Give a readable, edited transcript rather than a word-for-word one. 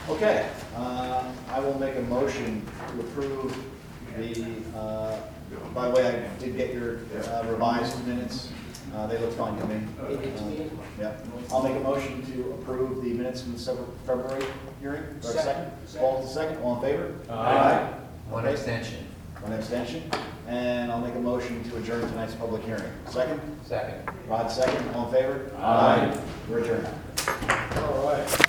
Okay, I will make a motion to approve by the way, I did get your revised minutes. They look fine to me. Yeah. I'll make a motion to approve the minutes from the February hearing. Or second? All second, all in favor? Aye. One Okay. abstention. One abstention. And I'll make a motion to adjourn tonight's public hearing. Second? Second. Rod, second, all in favor? Aye. We're adjourned. All right.